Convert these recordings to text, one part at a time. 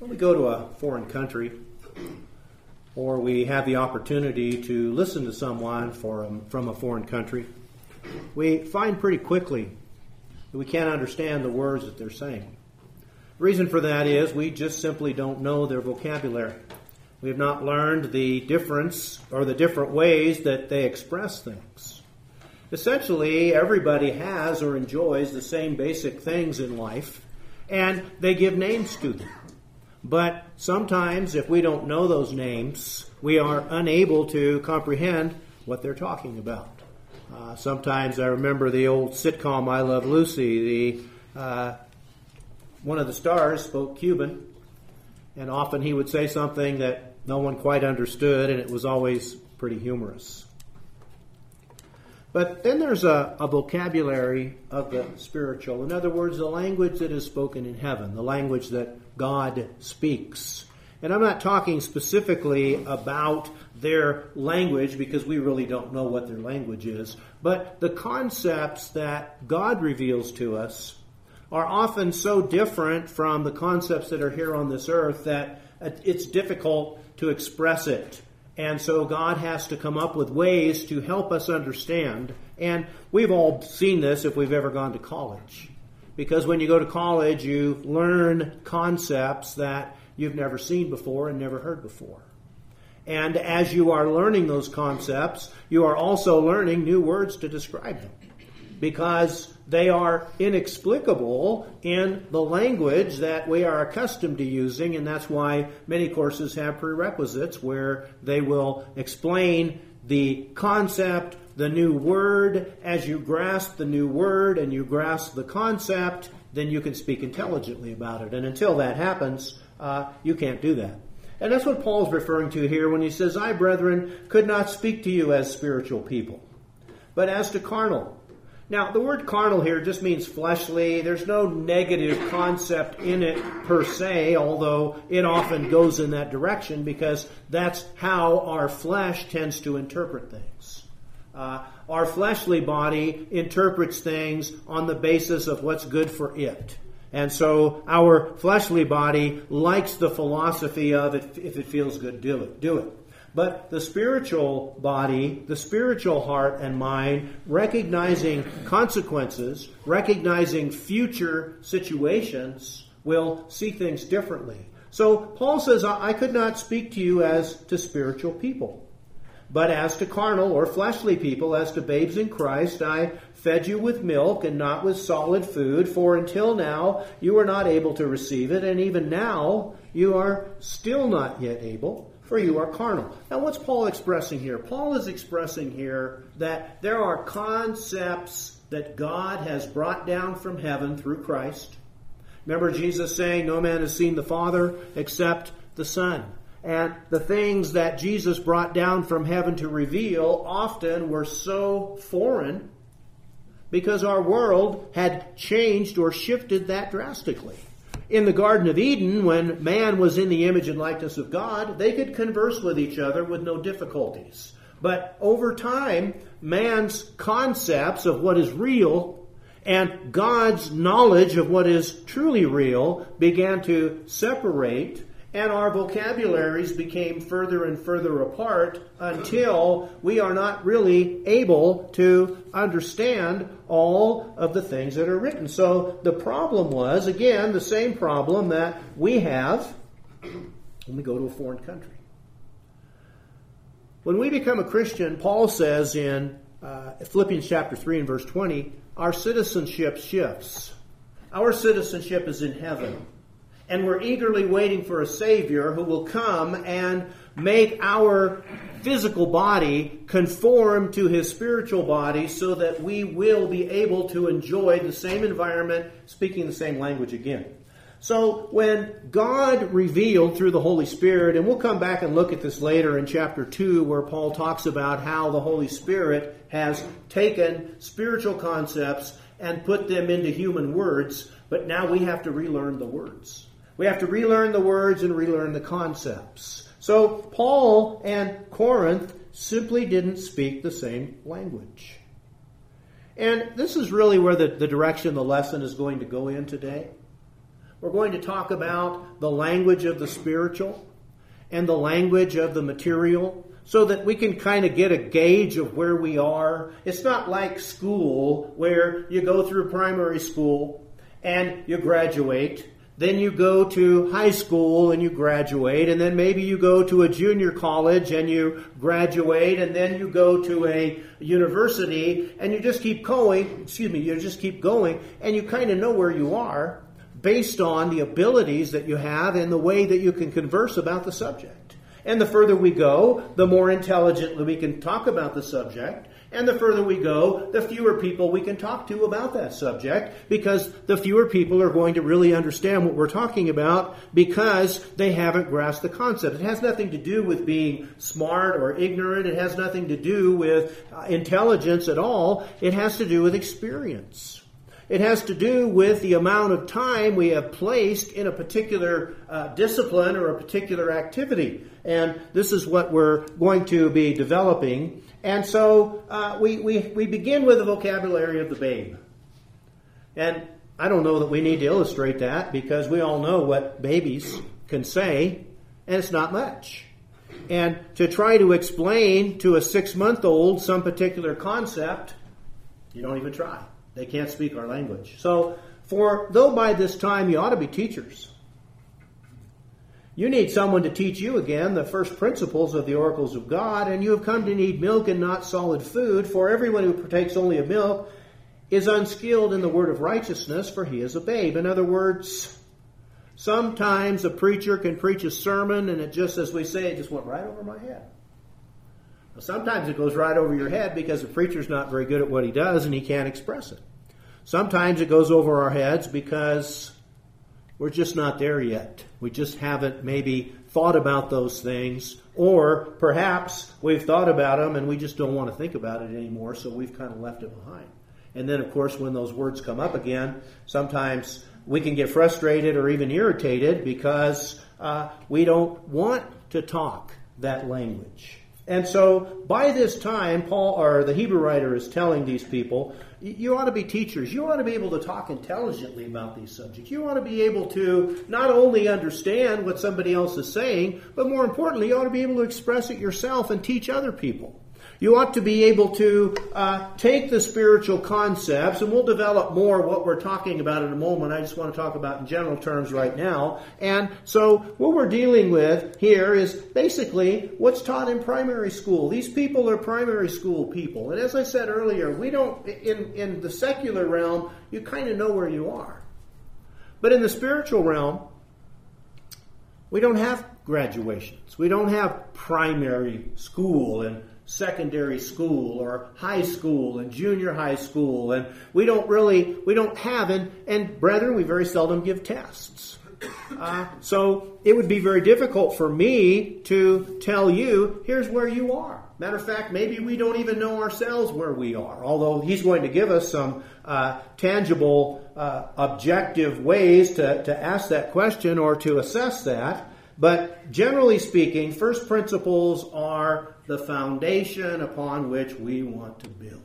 When we go to a foreign country, or we have the opportunity to listen to someone from a foreign country, we find pretty quickly that we can't understand the words that they're saying. The reason for that is we just simply don't know their vocabulary. We have not learned the difference or the different ways that they express things. Essentially, everybody has or enjoys the same basic things in life, and they give names to them. But sometimes, if we don't know those names, we are unable to comprehend what they're talking about. Sometimes I remember the old sitcom I Love Lucy. One of the stars spoke Cuban, and often he would say something that no one quite understood, and it was always pretty humorous. But then there's a vocabulary of the spiritual. In other words, the language that is spoken in heaven, the language that God speaks. And I'm not talking specifically about their language because we really don't know what their language is. But the concepts that God reveals to us are often so different from the concepts that are here on this earth that it's difficult to express it. And so God has to come up with ways to help us understand. And we've all seen this if we've ever gone to college. Because when you go to college, you learn concepts that you've never seen before and never heard before. And as you are learning those concepts, you are also learning new words to describe them. Because they are inexplicable in the language that we are accustomed to using, and that's why many courses have prerequisites where they will explain the concept, the new word. As you grasp the new word and you grasp the concept, then you can speak intelligently about it. And until that happens, you can't do that. And that's what Paul's referring to here when he says, I, brethren, could not speak to you as spiritual people, but as to carnal. Now, the word carnal here just means fleshly. There's no negative concept in it per se, although it often goes in that direction because that's how our flesh tends to interpret things. Our fleshly body interprets things on the basis of what's good for it. And so our fleshly body likes the philosophy of if it feels good, do it. But the spiritual body, the spiritual heart and mind, recognizing consequences, recognizing future situations, will see things differently. So Paul says, I could not speak to you as to spiritual people, but as to carnal or fleshly people, as to babes in Christ, I fed you with milk and not with solid food, for until now you were not able to receive it, and even now you are still not yet able, for you are carnal. Now, what's Paul expressing here? Paul is expressing here that there are concepts that God has brought down from heaven through Christ. Remember Jesus saying, no man has seen the Father except the Son. And the things that Jesus brought down from heaven to reveal often were so foreign because our world had changed or shifted that drastically. In the Garden of Eden, when man was in the image and likeness of God, they could converse with each other with no difficulties. But over time, man's concepts of what is real and God's knowledge of what is truly real began to separate, and our vocabularies became further and further apart until we are not really able to understand all of the things that are written. So the problem was, again, the same problem that we have when we go to a foreign country. When we become a Christian, Paul says in Philippians chapter 3 and verse 20, our citizenship shifts. Our citizenship is in heaven. And we're eagerly waiting for a Savior who will come and make our physical body conform to His spiritual body so that we will be able to enjoy the same environment, speaking the same language again. So when God revealed through the Holy Spirit, and we'll come back and look at this later in chapter 2 where Paul talks about how the Holy Spirit has taken spiritual concepts and put them into human words, but now we have to relearn the words. We have to relearn the words and relearn the concepts. So Paul and Corinth simply didn't speak the same language. And this is really where the direction the lesson is going to go in today. we're going to talk about the language of the spiritual and the language of the material, so that we can kind of get a gauge of where we are. It's not like school, where you go through primary school and you graduate. Then you go to high school and you graduate, and then maybe you go to a junior college and you graduate, and then you go to a university, and you just keep going, and you kind of know where you are based on the abilities that you have and the way that you can converse about the subject. And the further we go, the more intelligently we can talk about the subject. And the further we go, the fewer people we can talk to about that subject, because the fewer people are going to really understand what we're talking about because they haven't grasped the concept. It has nothing to do with being smart or ignorant. It has nothing to do with intelligence at all. It has to do with experience. It has to do with the amount of time we have placed in a particular discipline or a particular activity. And this is what we're going to be developing. And so we begin with the vocabulary of the babe. And I don't know that we need to illustrate that, because we all know what babies can say, and it's not much. And to try to explain to a 6-month-old some particular concept, you don't even try. They can't speak our language. So, though by this time you ought to be teachers, you need someone to teach you again the first principles of the oracles of God, and you have come to need milk and not solid food, for everyone who partakes only of milk is unskilled in the word of righteousness, for he is a babe. In other words, sometimes a preacher can preach a sermon, and it just, as we say, it just went right over my head. Sometimes it goes right over your head because the preacher's not very good at what he does and he can't express it. Sometimes it goes over our heads because we're just not there yet. We just haven't maybe thought about those things, or perhaps we've thought about them and we just don't want to think about it anymore, so we've kind of left it behind. And then, of course, when those words come up again, sometimes we can get frustrated or even irritated because we don't want to talk that language. And so by this time, Paul, or the Hebrew writer, is telling these people, you ought to be teachers. You ought to be able to talk intelligently about these subjects. You ought to be able to not only understand what somebody else is saying, but more importantly, you ought to be able to express it yourself and teach other people. You ought to be able to take the spiritual concepts, and we'll develop more what we're talking about in a moment. I just want to talk about in general terms right now. And so what we're dealing with here is basically what's taught in primary school. These people are primary school people. And as I said earlier, we don't, in the secular realm, you kind of know where you are. But in the spiritual realm, we don't have graduations. We don't have primary school and secondary school or high school and junior high school, and we don't have, and brethren, we very seldom give tests. So it would be very difficult for me to tell you, here's where you are. Matter of fact, maybe we don't even know ourselves where we are, although he's going to give us some tangible, objective ways to ask that question or to assess that. But generally speaking, first principles are the foundation upon which we want to build.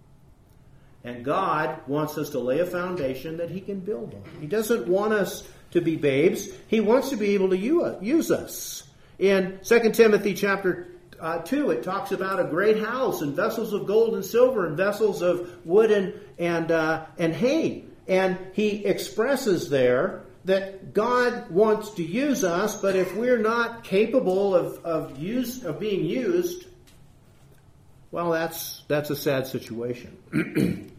And God wants us to lay a foundation that He can build on. He doesn't want us to be babes. He wants to be able to use us. In 2 Timothy chapter 2, it talks about a great house and vessels of gold and silver and vessels of wood and hay. And he expresses there that God wants to use us, but if we're not capable of being used, well, that's a sad situation.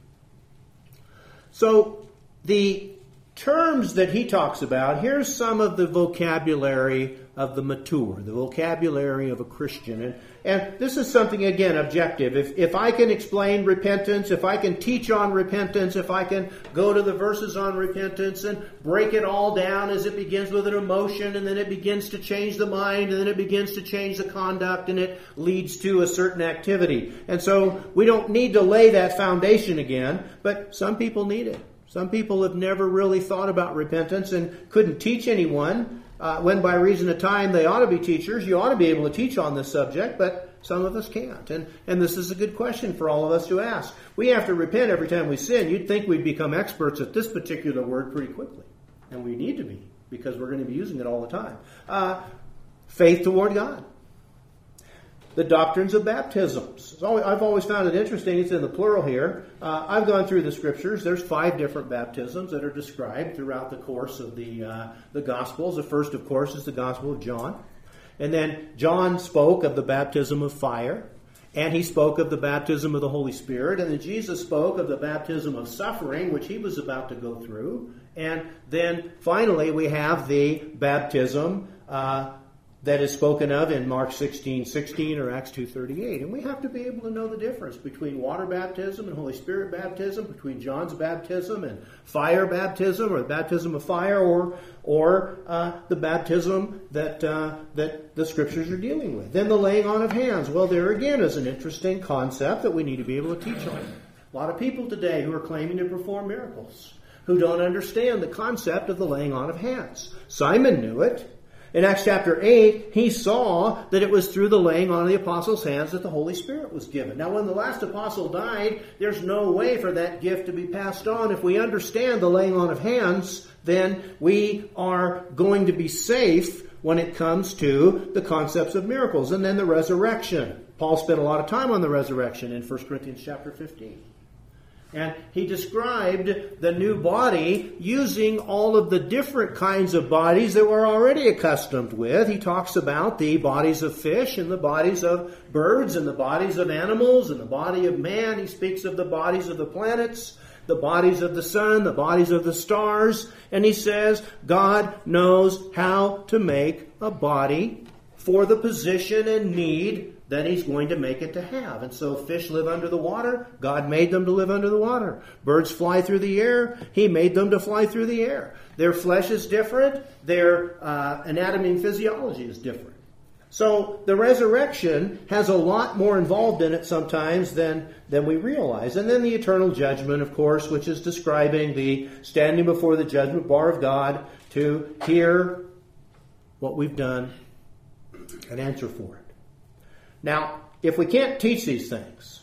So the terms that he talks about, here's some of the vocabulary of the mature, the vocabulary of a Christian. And this is something, again, objective. If I can explain repentance, if I can teach on repentance, if I can go to the verses on repentance and break it all down as it begins with an emotion, and then it begins to change the mind, and then it begins to change the conduct, and it leads to a certain activity. And so we don't need to lay that foundation again, but some people need it. Some people have never really thought about repentance and couldn't teach anyone. When by reason of time they ought to be teachers. You ought to be able to teach on this subject, but some of us can't. And this is a good question for all of us to ask. We have to repent every time we sin. You'd think we'd become experts at this particular word pretty quickly. and we need to be, because we're going to be using it all the time. Faith toward God. The doctrines of baptisms. I've always found it interesting. It's in the plural here. I've gone through the scriptures. There's 5 different baptisms that are described throughout the course of the Gospels. The first, of course, is the Gospel of John. And then John spoke of the baptism of fire. And he spoke of the baptism of the Holy Spirit. And then Jesus spoke of the baptism of suffering, which he was about to go through. And then finally we have the baptism that is spoken of in Mark 16:16 or Acts 2:38. And we have to be able to know the difference between water baptism and Holy Spirit baptism, between John's baptism and fire baptism, or the baptism of fire, or the baptism that the Scriptures are dealing with. Then the laying on of hands. Well, there again is an interesting concept that we need to be able to teach on. A lot of people today who are claiming to perform miracles, who don't understand the concept of the laying on of hands. Simon knew it. In Acts chapter 8, he saw that it was through the laying on of the apostles' hands that the Holy Spirit was given. Now, when the last apostle died, there's no way for that gift to be passed on. If we understand the laying on of hands, then we are going to be safe when it comes to the concepts of miracles. And then the resurrection. Paul spent a lot of time on the resurrection in 1 Corinthians chapter 15. And he described the new body using all of the different kinds of bodies that we're already accustomed with. He talks about the bodies of fish and the bodies of birds and the bodies of animals and the body of man. He speaks of the bodies of the planets, the bodies of the sun, the bodies of the stars. And he says God knows how to make a body for the position and need that he's going to make it to have. And so fish live under the water. God made them to live under the water. Birds fly through the air. He made them to fly through the air. Their flesh is different. Their anatomy and physiology is different. So the resurrection has a lot more involved in it sometimes than we realize. And then the eternal judgment, of course, which is describing the standing before the judgment bar of God to hear what we've done and answer for it. Now, if we can't teach these things,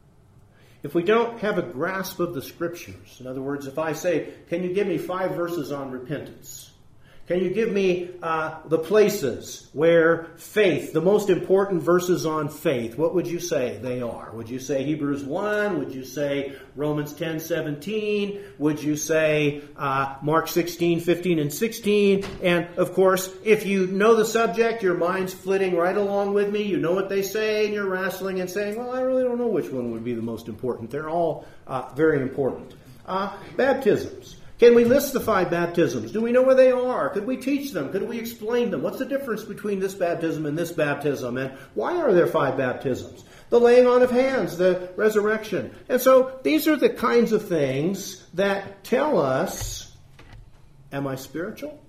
if we don't have a grasp of the Scriptures, in other words, if I say, can you give me 5 verses on repentance? Can you give me the places where faith, the most important verses on faith, what would you say they are? Would you say Hebrews 1? Would you say Romans 10:17? Would you say Mark 16:15 and 16? And, of course, if you know the subject, your mind's flitting right along with me. You know what they say, and you're wrestling and saying, well, I really don't know which one would be the most important. They're all very important. Baptisms. Can we list the 5 baptisms? Do we know where they are? Could we teach them? Could we explain them? What's the difference between this baptism and this baptism? And why are there 5 baptisms? The laying on of hands, the resurrection. And so these are the kinds of things that tell us, am I spiritual?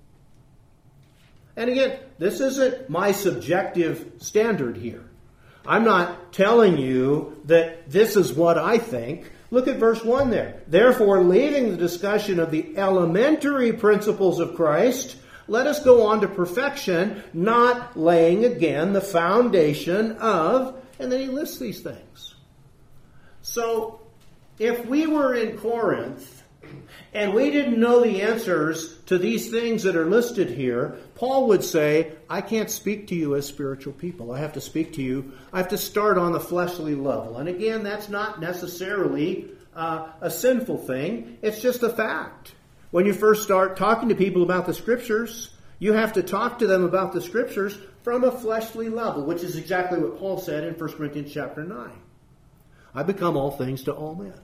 And again, this isn't my subjective standard here. I'm not telling you that this is what I think. Look at verse 1 there. Therefore, leaving the discussion of the elementary principles of Christ, let us go on to perfection, not laying again the foundation of, and then he lists these things. So, if we were in Corinth and we didn't know the answers to these things that are listed here, Paul would say, I can't speak to you as spiritual people. I have to speak to you. I have to start on the fleshly level. And again, that's not necessarily a sinful thing. It's just a fact. When you first start talking to people about the Scriptures, you have to talk to them about the Scriptures from a fleshly level, which is exactly what Paul said in 1 Corinthians chapter 9. I become all things to all men.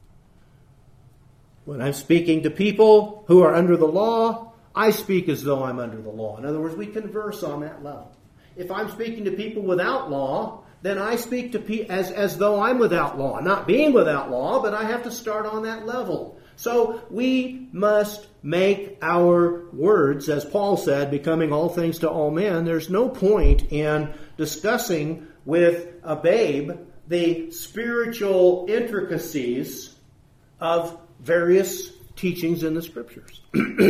When I'm speaking to people who are under the law, I speak as though I'm under the law. In other words, we converse on that level. If I'm speaking to people without law, then I speak to as though I'm without law. Not being without law, but I have to start on that level. So we must make our words, as Paul said, becoming all things to all men. There's no point in discussing with a babe the spiritual intricacies of various teachings in the Scriptures.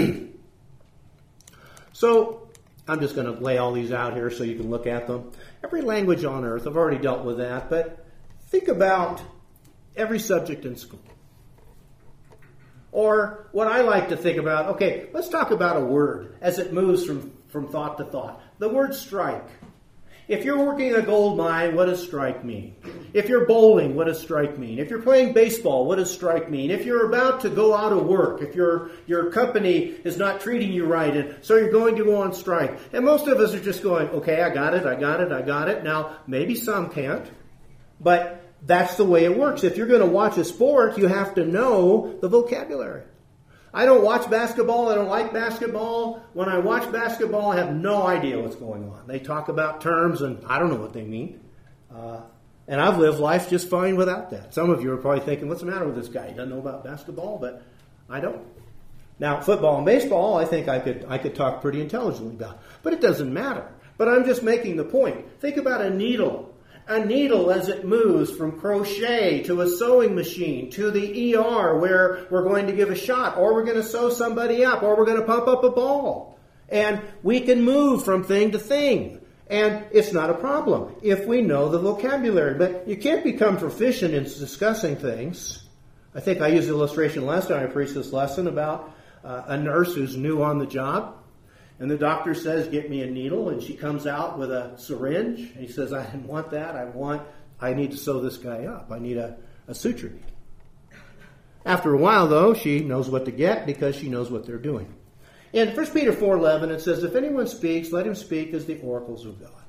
So, I'm just going to lay all these out here so you can look at them. Every language on earth, I've already dealt with that, but think about every subject in school. Or what I like to think about, okay, let's talk about a word as it moves from thought to thought. The word strike. If you're working a gold mine, what does strike mean? If you're bowling, what does strike mean? If you're playing baseball, what does strike mean? If you're about to go out of work, if your company is not treating you right, and so you're going to go on strike. And most of us are just going, okay, I got it. Now, maybe some can't, but that's the way it works. If you're going to watch a sport, you have to know the vocabulary. I don't watch basketball. I don't like basketball. When I watch basketball, I have no idea what's going on. They talk about terms, and I don't know what they mean. And I've lived life just fine without that. Some of you are probably thinking, what's the matter with this guy? He doesn't know about basketball, but I don't. Now, football and baseball, I think I could talk pretty intelligently about. But it doesn't matter. But I'm just making the point. Think about a needle. A needle as it moves from crochet to a sewing machine to the ER where we're going to give a shot, or we're going to sew somebody up, or we're going to pump up a ball. And we can move from thing to thing. And it's not a problem if we know the vocabulary. But you can't become proficient in discussing things. I think I used the illustration last time I preached this lesson about a nurse who's new on the job. And the doctor says, get me a needle. And she comes out with a syringe. And he says, I didn't want that. I need to sew this guy up. I need a suture needle. After a while, though, she knows what to get because she knows what they're doing. In 1 Peter 4:11, it says, if anyone speaks, let him speak as the oracles of God.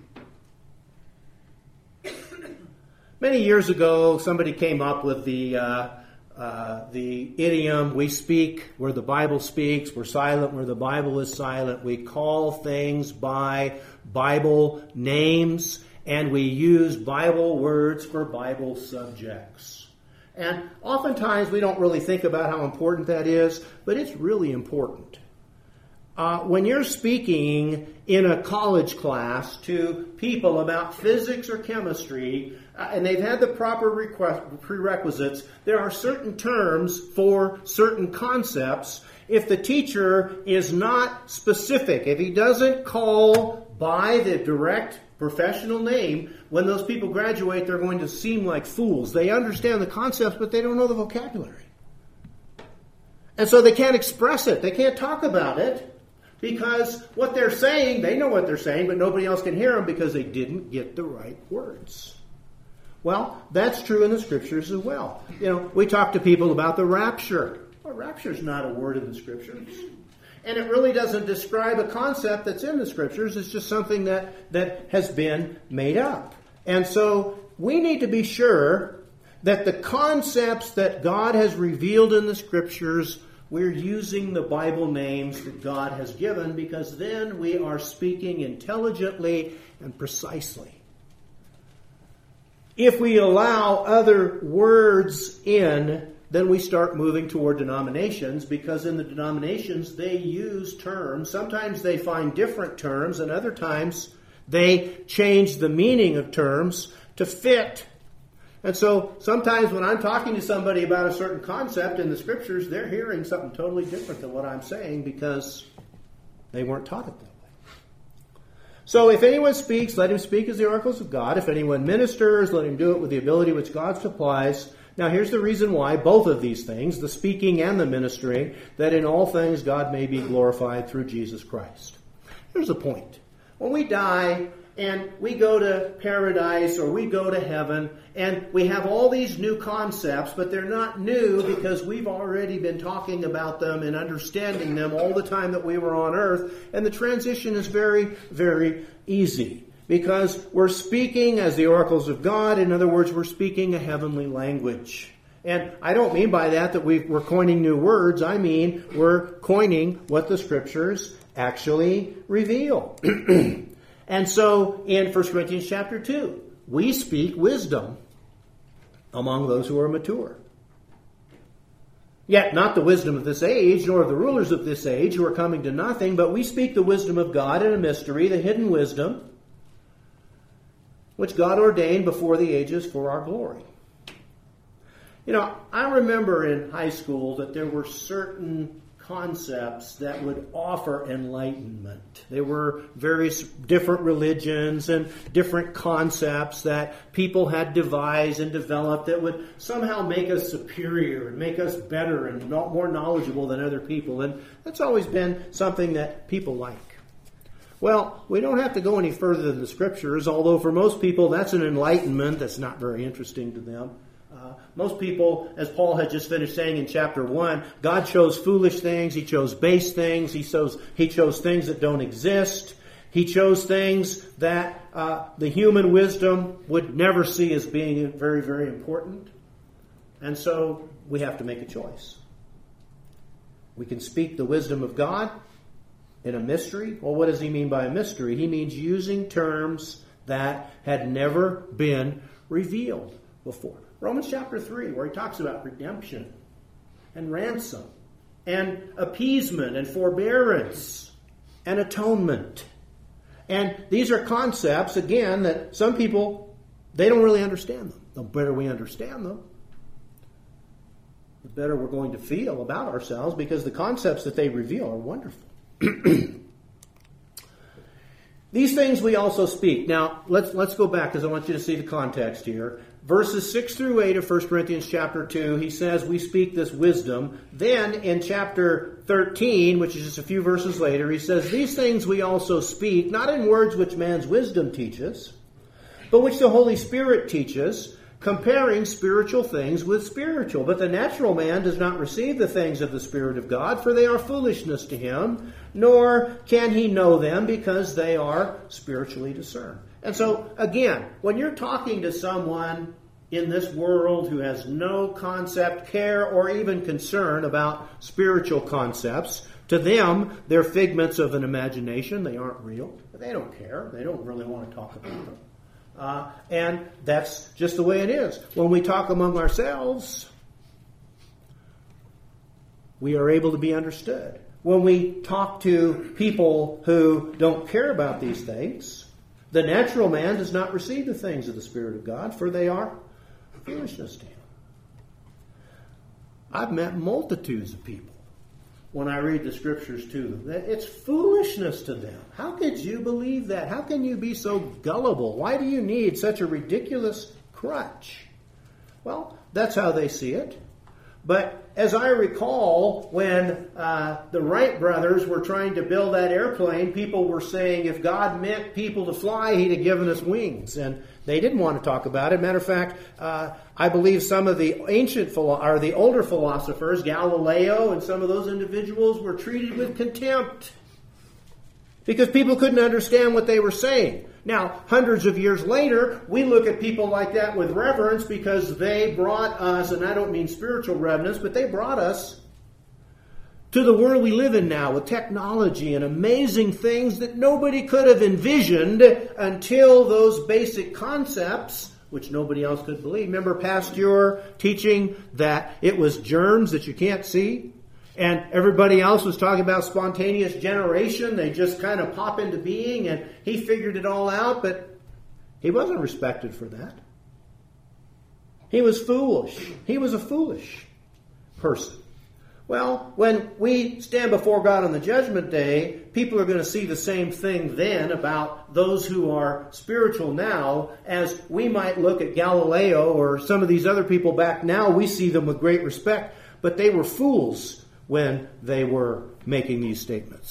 Many years ago, somebody came up with the idiom, we speak where the Bible speaks, we're silent where the Bible is silent, we call things by Bible names, and we use Bible words for Bible subjects. And oftentimes we don't really think about how important that is, but it's really important. When you're speaking in a college class to people about physics or chemistry, and they've had the proper prerequisites, there are certain terms for certain concepts. If the teacher is not specific, if he doesn't call by the direct professional name, when those people graduate, they're going to seem like fools. They understand the concepts, but they don't know the vocabulary. And so they can't express it. They can't talk about it. Because what they're saying, they know what they're saying, but nobody else can hear them because they didn't get the right words. Well, that's true in the Scriptures as well. You know, we talk to people about the rapture. Well, rapture is not a word in the Scriptures. And it really doesn't describe a concept that's in the Scriptures. It's just something that has been made up. And so we need to be sure that the concepts that God has revealed in the Scriptures, we're using the Bible names that God has given, because then we are speaking intelligently and precisely. If we allow other words in, then we start moving toward denominations, because in the denominations they use terms. Sometimes they find different terms, and other times they change the meaning of terms to fit. And so sometimes when I'm talking to somebody about a certain concept in the Scriptures, they're hearing something totally different than what I'm saying because they weren't taught it that way. So if anyone speaks, let him speak as the oracles of God. If anyone ministers, let him do it with the ability which God supplies. Now here's the reason why both of these things, the speaking and the ministering, that in all things God may be glorified through Jesus Christ. Here's the point. When we die and we go to paradise or we go to heaven, and we have all these new concepts, but they're not new because we've already been talking about them and understanding them all the time that we were on earth. And the transition is very, very easy because we're speaking as the oracles of God. In other words, we're speaking a heavenly language. And I don't mean by that we're coining new words. I mean we're coining what the Scriptures actually reveal. And so in 1 Corinthians chapter 2, we speak wisdom among those who are mature. Yet not the wisdom of this age, nor of the rulers of this age who are coming to nothing, but we speak the wisdom of God in a mystery, the hidden wisdom, which God ordained before the ages for our glory. You know, I remember in high school that there were certain concepts that would offer enlightenment. There were various different religions and different concepts that people had devised and developed that would somehow make us superior and make us better and more knowledgeable than other people. And that's always been something that people like. Well, we don't have to go any further than the Scriptures, although for most people that's an enlightenment that's not very interesting to them. Most people, as Paul had just finished saying in chapter 1, God chose foolish things, He chose base things, He chose things that don't exist. He chose things that the human wisdom would never see as being very, very important. And so we have to make a choice. We can speak the wisdom of God in a mystery. Well, what does he mean by a mystery? He means using terms that had never been revealed before. Romans chapter 3, where he talks about redemption and ransom and appeasement and forbearance and atonement. And these are concepts, again, that some people, they don't really understand them. The better we understand them, the better we're going to feel about ourselves, because the concepts that they reveal are wonderful. These things we also speak. Now, let's go back, because I want you to see the context here. Verses 6 through 8 of 1 Corinthians chapter 2, he says we speak this wisdom. Then in chapter 13, which is just a few verses later, he says, these things we also speak, not in words which man's wisdom teaches, but which the Holy Spirit teaches, comparing spiritual things with spiritual. But the natural man does not receive the things of the Spirit of God, for they are foolishness to him, nor can he know them, because they are spiritually discerned. And so, again, when you're talking to someone in this world who has no concept, care, or even concern about spiritual concepts, to them, they're figments of an imagination. They aren't real. They don't care. They don't really want to talk about them. And that's just the way it is. When we talk among ourselves, we are able to be understood. When we talk to people who don't care about these things, the natural man does not receive the things of the Spirit of God, for they are foolishness to him. I've met multitudes of people when I read the Scriptures to them. It's foolishness to them. How could you believe that? How can you be so gullible? Why do you need such a ridiculous crutch? Well, that's how they see it. But as I recall, when the Wright brothers were trying to build that airplane, people were saying if God meant people to fly, He'd have given us wings. And they didn't want to talk about it. Matter of fact, I believe some of the the older philosophers, Galileo and some of those individuals, were treated with contempt because people couldn't understand what they were saying. Now, hundreds of years later, we look at people like that with reverence because they brought us, and I don't mean spiritual reverence, but they brought us to the world we live in now with technology and amazing things that nobody could have envisioned until those basic concepts, which nobody else could believe. Remember Pasteur teaching that it was germs that you can't see? And everybody else was talking about spontaneous generation. They just kind of pop into being, and he figured it all out, but he wasn't respected for that. He was foolish. He was a foolish person. Well, when we stand before God on the judgment day, people are going to see the same thing then about those who are spiritual now, as we might look at Galileo or some of these other people back now. We see them with great respect, but they were fools when they were making these statements.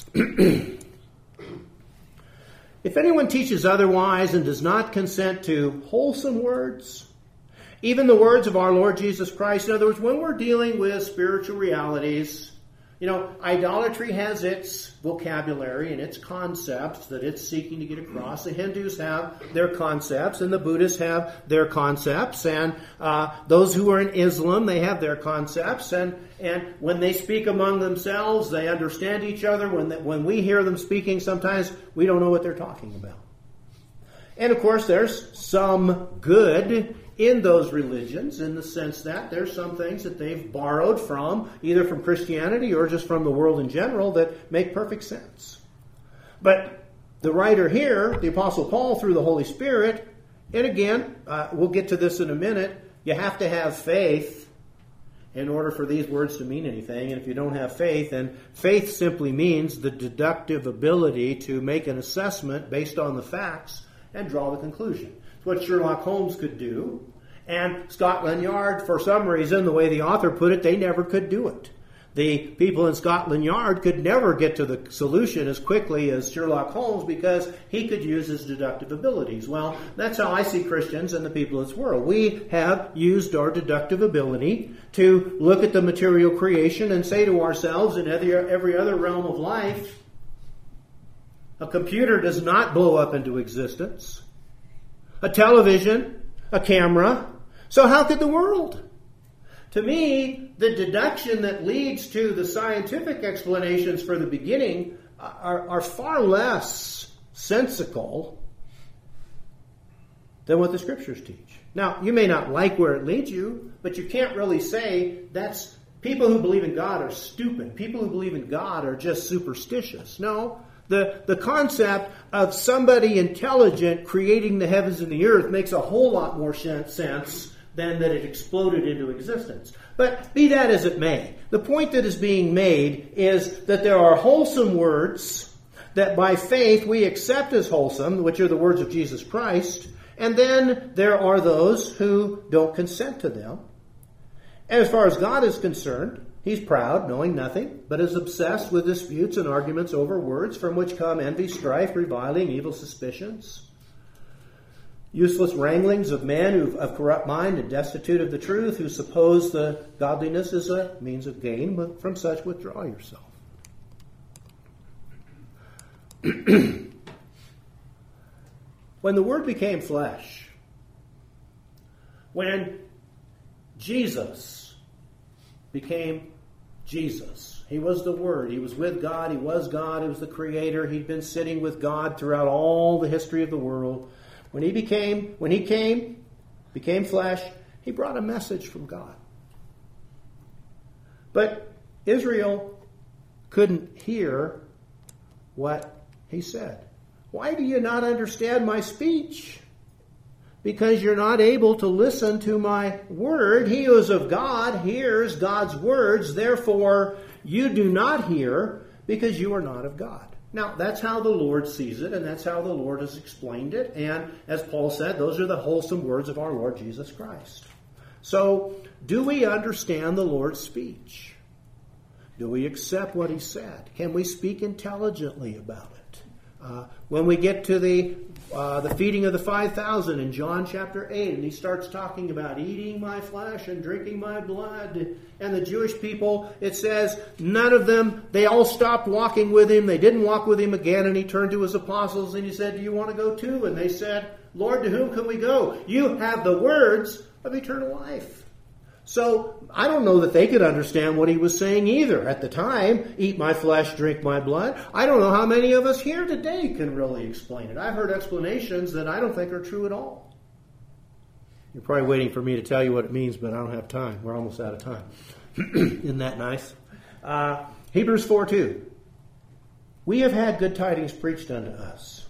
If anyone teaches otherwise and does not consent to wholesome words, even the words of our Lord Jesus Christ, in other words, when we're dealing with spiritual realities, idolatry has its vocabulary and its concepts that it's seeking to get across. The Hindus have their concepts, and the Buddhists have their concepts, and those who are in Islam, they have their concepts, and when they speak among themselves, they understand each other. When we hear them speaking, sometimes we don't know what they're talking about. And of course, there's some good in those religions, in the sense that there's some things that they've borrowed from, either from Christianity or just from the world in general, that make perfect sense. But the writer here, the Apostle Paul, through the Holy Spirit, and again, we'll get to this in a minute, you have to have faith, in order for these words to mean anything. And if you don't have faith, then faith simply means the deductive ability to make an assessment based on the facts and draw the conclusion. It's what Sherlock Holmes could do. And Scotland Yard, for some reason, the way the author put it, they never could do it. The people in Scotland Yard could never get to the solution as quickly as Sherlock Holmes because he could use his deductive abilities. Well, that's how I see Christians and the people of this world. We have used our deductive ability to look at the material creation and say to ourselves, in every other realm of life, a computer does not blow up into existence. A television, a camera. So how could the world? To me, the deduction that leads to the scientific explanations for the beginning are far less sensical than what the Scriptures teach. Now, you may not like where it leads you, but you can't really say that's people who believe in God are stupid. People who believe in God are just superstitious. No, the concept of somebody intelligent creating the heavens and the earth makes a whole lot more sense than that it exploded into existence. But be that as it may, the point that is being made is that there are wholesome words that by faith we accept as wholesome, which are the words of Jesus Christ, and then there are those who don't consent to them. And as far as God is concerned, He's proud, knowing nothing, but is obsessed with disputes and arguments over words from which come envy, strife, reviling, evil suspicions. Useless wranglings of men of corrupt mind and destitute of the truth, who suppose the godliness is a means of gain, but from such withdraw yourself. When the Word became flesh, when Jesus became Jesus, He was the Word, He was with God, He was God, He was the Creator, He'd been sitting with God throughout all the history of the world. When He became flesh, He brought a message from God. But Israel couldn't hear what He said. Why do you not understand my speech? Because you're not able to listen to my word. He who is of God hears God's words. Therefore, you do not hear because you are not of God. Now, that's how the Lord sees it, and that's how the Lord has explained it. And as Paul said, those are the wholesome words of our Lord Jesus Christ. So, do we understand the Lord's speech? Do we accept what He said? Can we speak intelligently about it? When we get to the feeding of the 5,000 in John chapter 8, and He starts talking about eating my flesh and drinking my blood, and the Jewish people, it says, none of them, they all stopped walking with Him. They didn't walk with Him again, and He turned to His apostles and He said, do you want to go too? And they said, Lord, to whom can we go? You have the words of eternal life. So, I don't know that they could understand what He was saying either. At the time, eat my flesh, drink my blood. I don't know how many of us here today can really explain it. I've heard explanations that I don't think are true at all. You're probably waiting for me to tell you what it means, but I don't have time. We're almost out of time. Isn't that nice? Hebrews 4:2. We have had good tidings preached unto us,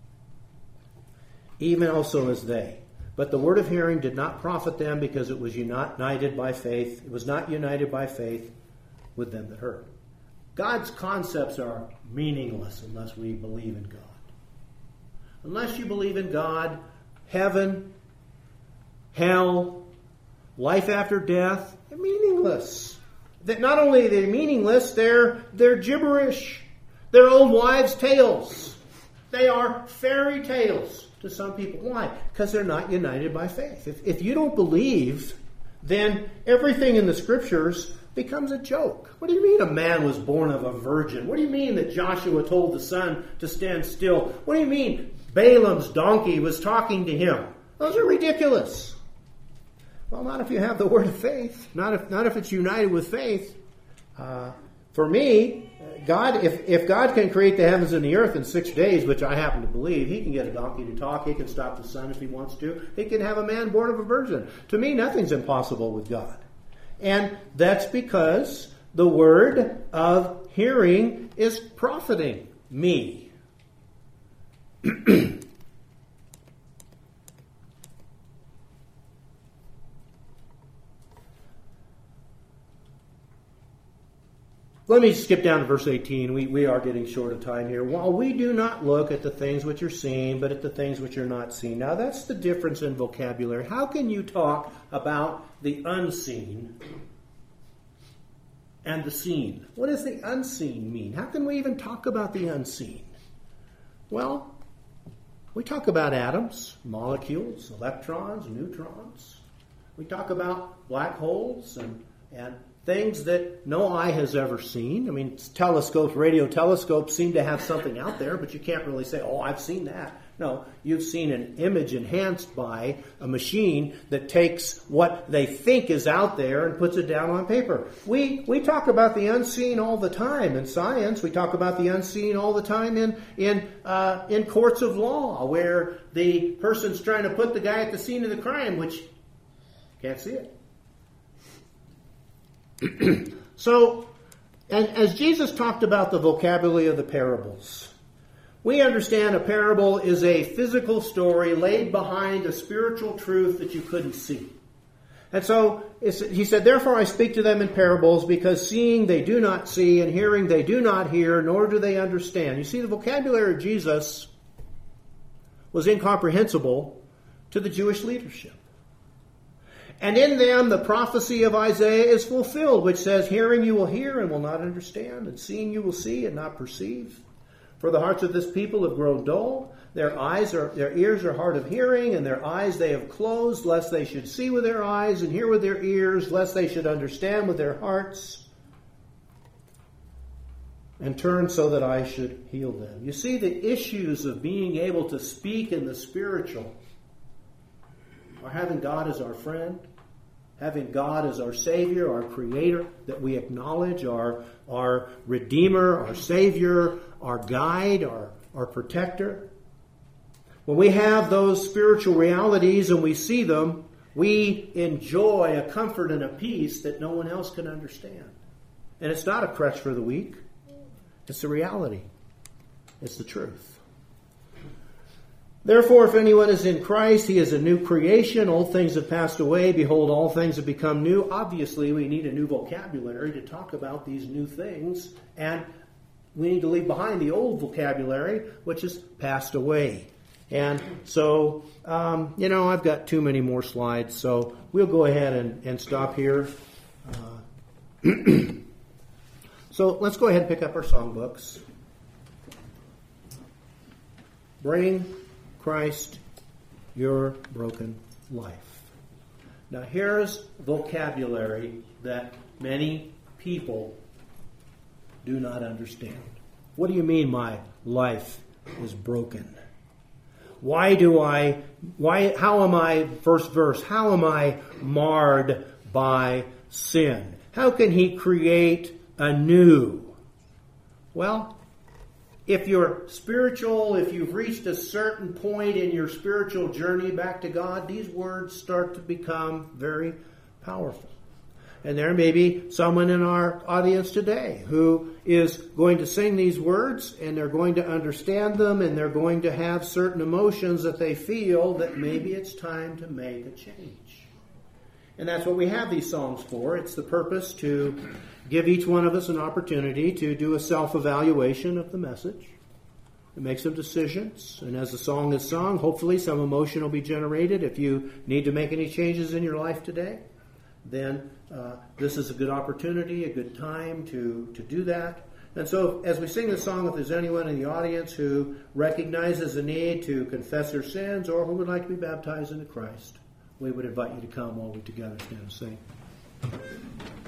even also as they. But the word of hearing did not profit them because it was not united by faith. It was not united by faith with them that heard. God's concepts are meaningless unless we believe in God. Unless you believe in God, heaven, hell, life after death, they're meaningless. That not only are they meaningless, they're gibberish. They're old wives' tales. They are fairy tales to some people. Why? Because they're not united by faith. If you don't believe, then everything in the Scriptures becomes a joke. What do you mean a man was born of a virgin? What do you mean that Joshua told the sun to stand still? What do you mean Balaam's donkey was talking to him? Those are ridiculous. Well, not if you have the word of faith. Not if it's united with faith. For me, God, if God can create the heavens and the earth in 6 days, which I happen to believe, He can get a donkey to talk. He can stop the sun if He wants to. He can have a man born of a virgin. To me, nothing's impossible with God. And that's because the word of hearing is profiting me. let me skip down to verse 18. We are getting short of time here. While we do not look at the things which are seen, but at the things which are not seen. Now that's the difference in vocabulary. How can you talk about the unseen and the seen? What does the unseen mean? How can we even talk about the unseen? Well, we talk about atoms, molecules, electrons, neutrons. We talk about black holes and things that no eye has ever seen. I mean, telescopes, radio telescopes seem to have something out there, but you can't really say, oh, I've seen that. No, you've seen an image enhanced by a machine that takes what they think is out there and puts it down on paper. We talk about the unseen all the time in science. We talk about the unseen all the time in courts of law, where the person's trying to put the guy at the scene of the crime, which can't see it. So, and as Jesus talked about the vocabulary of the parables, we understand a parable is a physical story laid behind a spiritual truth that you couldn't see. And so he said, therefore I speak to them in parables, because seeing they do not see, and hearing they do not hear, nor do they understand. You see, the vocabulary of Jesus was incomprehensible to the Jewish leadership. And in them the prophecy of Isaiah is fulfilled, which says, hearing you will hear and will not understand, and seeing you will see and not perceive. For the hearts of this people have grown dull, their ears are hard of hearing, and their eyes they have closed, lest they should see with their eyes and hear with their ears, lest they should understand with their hearts, and turn so that I should heal them. You see, the issues of being able to speak in the spiritual are having God as our friend, having God as our Savior, our Creator, that we acknowledge, our Redeemer, our Savior, our guide, our protector. When we have those spiritual realities and we see them, we enjoy a comfort and a peace that no one else can understand. And it's not a crutch for the weak. It's the reality. It's the truth. Therefore, if anyone is in Christ, he is a new creation. Old things have passed away. Behold, all things have become new. Obviously, we need a new vocabulary to talk about these new things. And we need to leave behind the old vocabulary, which has passed away. And so, I've got too many more slides. So we'll go ahead and stop here. So let's go ahead and pick up our songbooks. Bring Christ your broken life. Now here's vocabulary that many people do not understand. What do you mean my life is broken? How am I, first verse, how am I marred by sin? How can he create anew? Well, if you're spiritual, if you've reached a certain point in your spiritual journey back to God, these words start to become very powerful. And there may be someone in our audience today who is going to sing these words, and they're going to understand them, and they're going to have certain emotions that they feel that maybe it's time to make a change. And that's what we have these songs for. It's the purpose to give each one of us an opportunity to do a self-evaluation of the message, to make some decisions. And as the song is sung, hopefully some emotion will be generated. If you need to make any changes in your life today, then this is a good opportunity, a good time to do that. And so as we sing this song, if there's anyone in the audience who recognizes the need to confess their sins or who would like to be baptized into Christ, we would invite you to come while we together stand and sing.